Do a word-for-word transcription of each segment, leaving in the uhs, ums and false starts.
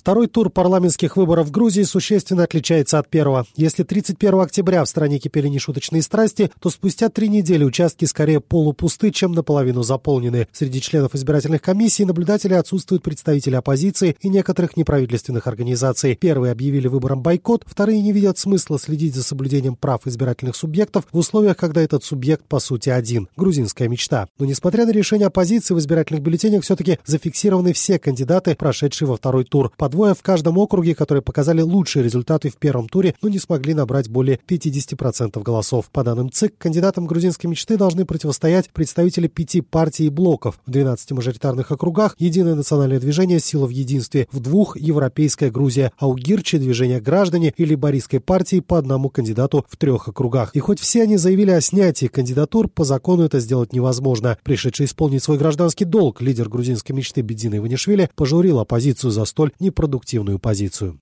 Второй тур парламентских выборов в Грузии существенно отличается от первого. Если тридцать первого октября в стране кипели нешуточные страсти, то спустя три недели участки скорее полупусты, чем наполовину заполнены. Среди членов избирательных комиссий и наблюдателей отсутствуют представители оппозиции и некоторых неправительственных организаций. Первые объявили выбором бойкот, вторые не видят смысла следить за соблюдением прав избирательных субъектов в условиях, когда этот субъект по сути один – грузинская мечта. Но несмотря на решение оппозиции, в избирательных бюллетенях все-таки зафиксированы все кандидаты, прошедшие во второй тур. По двое в каждом округе, которые показали лучшие результаты в первом туре, но не смогли набрать более пятьдесят процентов голосов. По данным ЦИК, кандидатам грузинской мечты должны противостоять представители пяти партий и блоков. В двенадцати мажоритарных округах Единое национальное движение «Сила в единстве», в двух Европейская Грузия, а у Гирчи движение «Граждане» и лейбористской партии по одному кандидату в трех округах. И хоть все они заявили о снятии кандидатур, по закону это сделать невозможно. Пришедший исполнить свой гражданский долг, лидер грузинской мечты Бедзина Иванишвили пожурил оппозицию за столь непродуктивную позицию.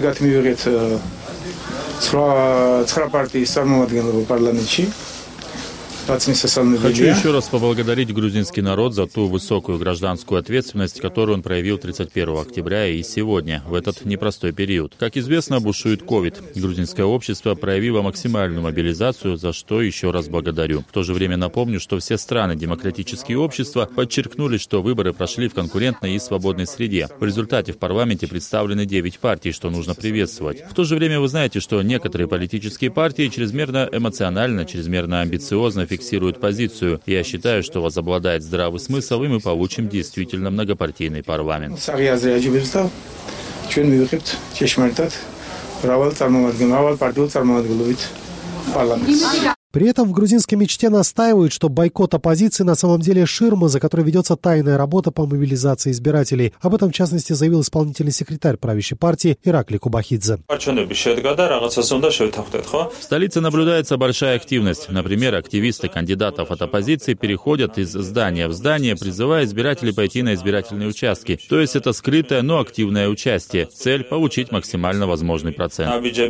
Хочу еще раз поблагодарить грузинский народ за ту высокую гражданскую ответственность, которую он проявил тридцать первого октября и сегодня, в этот непростой период. Как известно, бушует ковид. Грузинское общество проявило максимальную мобилизацию, за что еще раз благодарю. В то же время напомню, что все страны демократические общества подчеркнули, что выборы прошли в конкурентной и свободной среде. В результате в парламенте представлены девять партий, что нужно приветствовать. В то же время вы знаете, что некоторые политические партии чрезмерно эмоционально, чрезмерно амбициозно фиксируют позицию. Я считаю, что возобладает здравый смысл, и мы получим действительно многопартийный парламент. При этом в грузинской мечте настаивают, что бойкот оппозиции на самом деле ширма, за которой ведется тайная работа по мобилизации избирателей. Об этом, в частности, заявил исполнительный секретарь правящей партии Иракли Кубахидзе. В столице наблюдается большая активность. Например, активисты кандидатов от оппозиции переходят из здания в здание, призывая избирателей пойти на избирательные участки. То есть это скрытое, но активное участие. Цель – получить максимально возможный процент.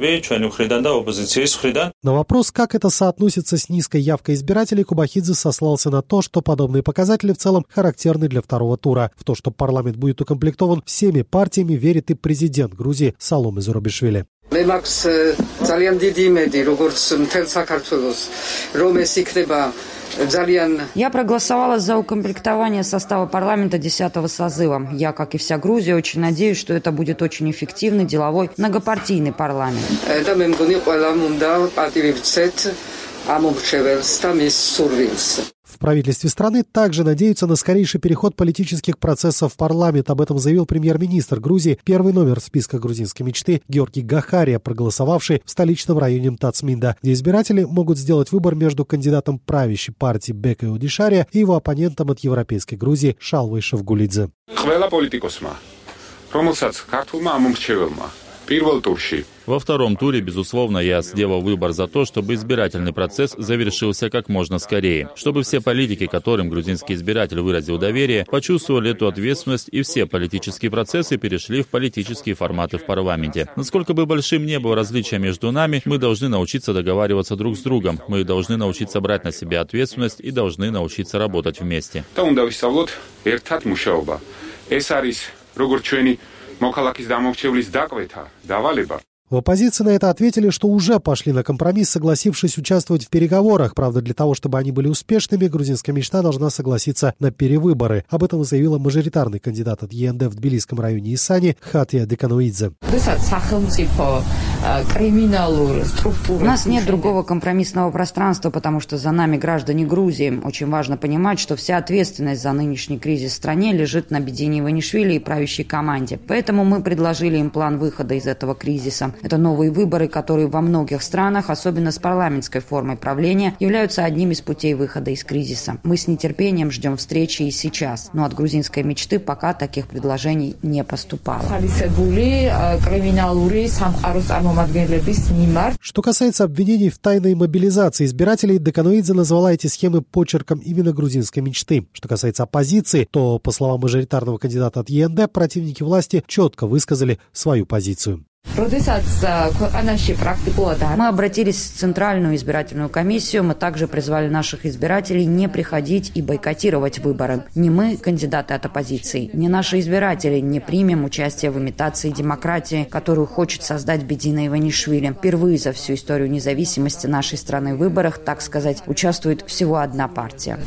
На вопрос, как это соотносится с низкой явкой избирателей, Кубахидзе сослался на то, что подобные показатели в целом характерны для второго тура. В то, что парламент будет укомплектован всеми партиями, верит и президент Грузии Саломе Зурабишвили. Я проголосовала за укомплектование состава парламента десятого созыва. Я, как и вся Грузия, очень надеюсь, что это будет очень эффективный, деловой, многопартийный парламент. В правительстве страны также надеются на скорейший переход политических процессов в парламент. Об этом заявил премьер-министр Грузии, первый номер в списках грузинской мечты Георгий Гахария, проголосовавший в столичном районе Мтацминда, где избиратели могут сделать выбор между кандидатом правящей партии Бека Удишария и его оппонентом от Европейской Грузии Шалвой Шавгулидзе. Во втором туре, безусловно, я сделал выбор за то, чтобы избирательный процесс завершился как можно скорее, чтобы все политики, которым грузинский избиратель выразил доверие, почувствовали эту ответственность, и все политические процессы перешли в политические форматы в парламенте. Насколько бы большим ни было различие между нами, мы должны научиться договариваться друг с другом, мы должны научиться брать на себя ответственность и должны научиться работать вместе. В оппозиции на это ответили, что уже пошли на компромисс, согласившись участвовать в переговорах. Правда, для того, чтобы они были успешными, грузинская мечта должна согласиться на перевыборы. Об этом заявила мажоритарный кандидат от ЕНД в Тбилисском районе Исани Хатия Декануидзе. У нас нет другого компромиссного пространства, потому что за нами граждане Грузии. Очень важно понимать, что вся ответственность за нынешний кризис в стране лежит на Бедзине Иванишвили и правящей команде. Поэтому мы предложили им план выхода из этого кризиса. Это новые выборы, которые во многих странах, особенно с парламентской формой правления, являются одним из путей выхода из кризиса. Мы с нетерпением ждем встречи и сейчас, но от грузинской мечты пока таких предложений не поступало. Что касается обвинений в тайной мобилизации избирателей, Декануидзе назвала эти схемы почерком именно грузинской мечты. Что касается оппозиции, то, по словам мажоритарного кандидата от ЕНД, противники власти четко высказали свою позицию. Мы обратились в Центральную избирательную комиссию, мы также призвали наших избирателей не приходить и бойкотировать выборы. Ни мы, кандидаты от оппозиции, ни наши избиратели не примем участие в имитации демократии, которую хочет создать Бедина Иванишвили. Впервые за всю историю независимости нашей страны в выборах, так сказать, участвует всего одна партия.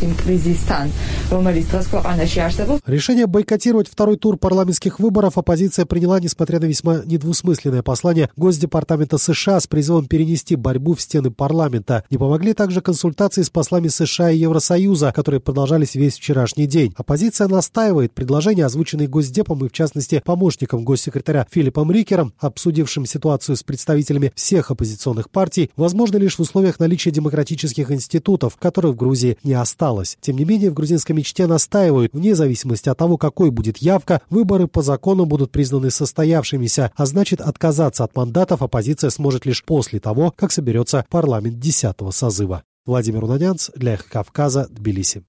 Решение бойкотировать второй тур парламентских выборов оппозиция приняла, несмотря на весьма недвусмысленное послание Госдепартамента США с призывом перенести борьбу в стены парламента. Не помогли также консультации с послами США и Евросоюза, которые продолжались весь вчерашний день. Оппозиция настаивает, предложения, озвученные Госдепом и, в частности, помощником госсекретаря Филиппом Рикером, обсудившим ситуацию с представителями всех оппозиционных партий, возможно лишь в условиях наличия демократических институтов, которых в Грузии не осталось. Тем не менее, в грузинской мечте настаивают, вне зависимости от того, какой будет явка, выборы по закону будут признаны состоявшимися, а значит, отказаться от мандатов оппозиция сможет лишь после того, как соберется парламент десятого созыва. Владимир Унанянц для Эхо Кавказа, Тбилиси.